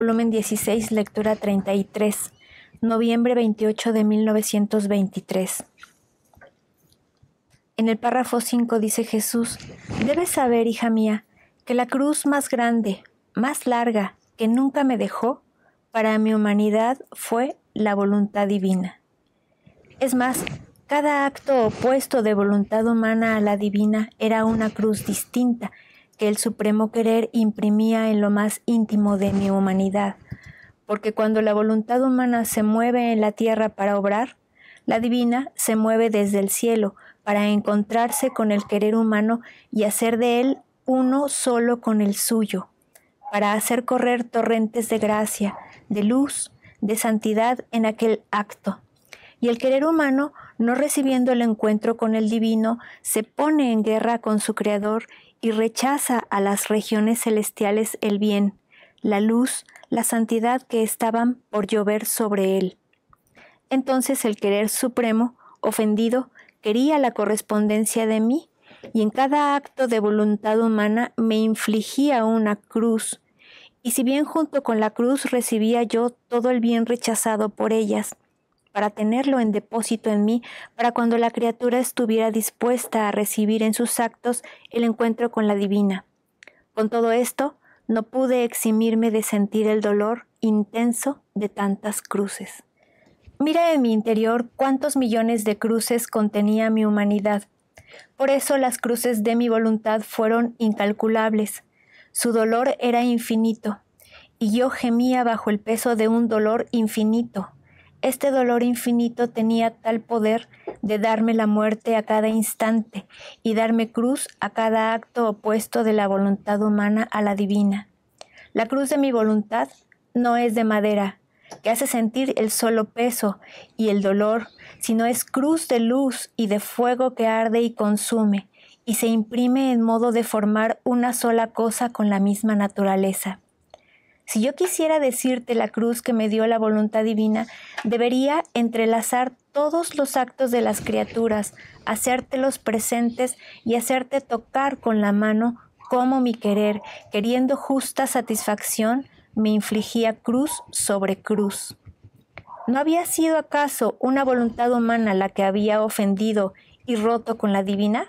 volumen 16, lectura 33, noviembre 28 de 1923. En el párrafo 5 dice Jesús: debes saber, hija mía, que la cruz más grande, más larga, que nunca me dejó, para mi humanidad fue la voluntad divina. Es más, cada acto opuesto de voluntad humana a la divina era una cruz distinta que el supremo querer imprimía en lo más íntimo de mi humanidad, porque cuando la voluntad humana se mueve en la tierra para obrar, la divina se mueve desde el cielo para encontrarse con el querer humano y hacer de él uno solo con el suyo, para hacer correr torrentes de gracia, de luz, de santidad en aquel acto. Y el querer humano, no recibiendo el encuentro con el divino, se pone en guerra con su Creador y rechaza a las regiones celestiales el bien, la luz, la santidad que estaban por llover sobre él. Entonces el querer supremo, ofendido, quería la correspondencia de mí, y en cada acto de voluntad humana me infligía una cruz, y si bien junto con la cruz recibía yo todo el bien rechazado por ellas, para tenerlo en depósito en mí, para cuando la criatura estuviera dispuesta a recibir en sus actos el encuentro con la divina. Con todo esto, no pude eximirme de sentir el dolor intenso de tantas cruces. Mira en mi interior cuántos millones de cruces contenía mi humanidad. Por eso las cruces de mi voluntad fueron incalculables. Su dolor era infinito, y yo gemía bajo el peso de un dolor infinito. Este dolor infinito tenía tal poder de darme la muerte a cada instante y darme cruz a cada acto opuesto de la voluntad humana a la divina. La cruz de mi voluntad no es de madera, que hace sentir el solo peso y el dolor, sino es cruz de luz y de fuego que arde y consume, y se imprime en modo de formar una sola cosa con la misma naturaleza. Si yo quisiera decirte la cruz que me dio la voluntad divina, debería entrelazar todos los actos de las criaturas, hacértelos presentes y hacerte tocar con la mano cómo mi querer, queriendo justa satisfacción, me infligía cruz sobre cruz. ¿No había sido acaso una voluntad humana la que había ofendido y roto con la divina?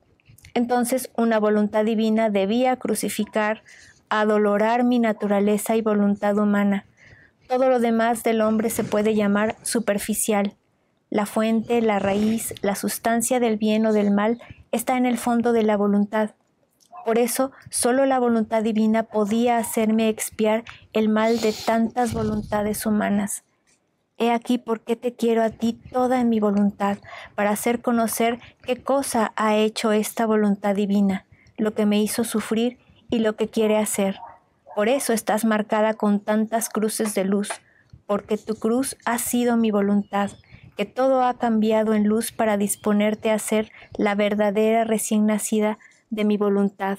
Entonces una voluntad divina debía crucificar, adolorar mi naturaleza y voluntad humana. Todo lo demás del hombre se puede llamar superficial. La fuente, la raíz, la sustancia del bien o del mal está en el fondo de la voluntad. Por eso, solo la voluntad divina podía hacerme expiar el mal de tantas voluntades humanas. He aquí por qué te quiero a ti toda en mi voluntad, para hacer conocer qué cosa ha hecho esta voluntad divina, lo que me hizo sufrir y lo que quiere hacer. Por eso estás marcada con tantas cruces de luz, porque tu cruz ha sido mi voluntad, que todo ha cambiado en luz para disponerte a ser la verdadera recién nacida de mi voluntad,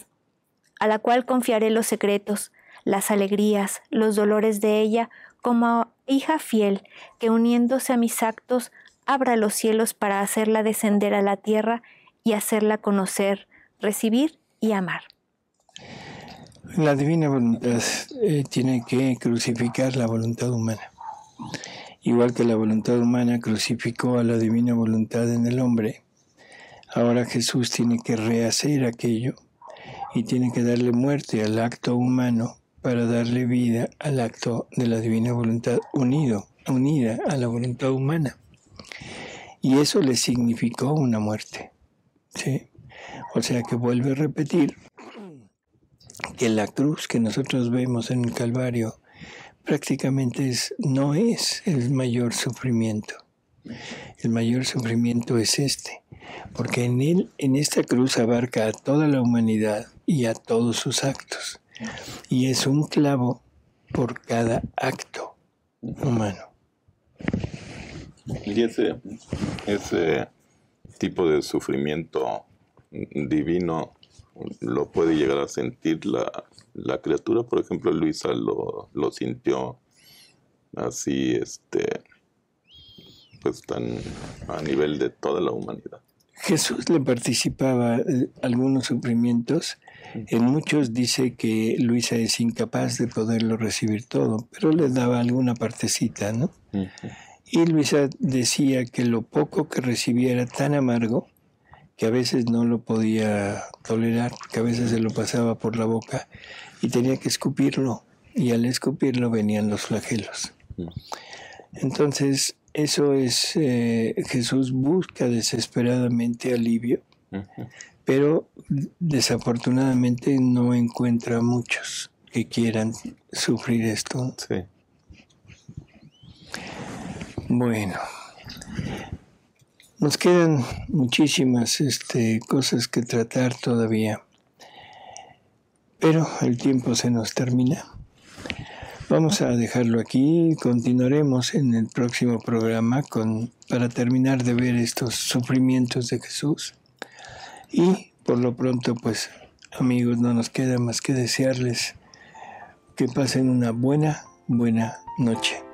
a la cual confiaré los secretos, las alegrías, los dolores de ella, como hija fiel, que uniéndose a mis actos, abra los cielos para hacerla descender a la tierra y hacerla conocer, recibir y amar. La divina voluntad tiene que crucificar la voluntad humana. Igual que la voluntad humana crucificó a la divina voluntad en el hombre, ahora Jesús tiene que rehacer aquello y tiene que darle muerte al acto humano para darle vida al acto de la divina voluntad unida a la voluntad humana. Y eso le significó una muerte, ¿sí? O sea que vuelve a repetir que la cruz que nosotros vemos en el Calvario prácticamente no es el mayor sufrimiento. El mayor sufrimiento es porque en esta cruz abarca a toda la humanidad y a todos sus actos. Y es un clavo por cada acto humano. Y ese tipo de sufrimiento divino lo puede llegar a sentir la criatura. Por ejemplo, Luisa lo sintió así, pues tan a nivel de toda la humanidad. Jesús le participaba algunos sufrimientos En muchos dice que Luisa es incapaz de poderlo recibir todo, pero le daba alguna partecita, ¿no? Y Luisa decía que lo poco que recibía era tan amargo que a veces no lo podía tolerar, que a veces se lo pasaba por la boca y tenía que escupirlo, y al escupirlo venían los flagelos. Entonces, eso es, Jesús busca desesperadamente alivio, pero desafortunadamente no encuentra a muchos que quieran sufrir esto. Sí. Bueno, nos quedan muchísimas cosas que tratar todavía, pero el tiempo se nos termina. Vamos a dejarlo aquí y continuaremos en el próximo programa para terminar de ver estos sufrimientos de Jesús. Y por lo pronto, pues, amigos, no nos queda más que desearles que pasen una buena noche.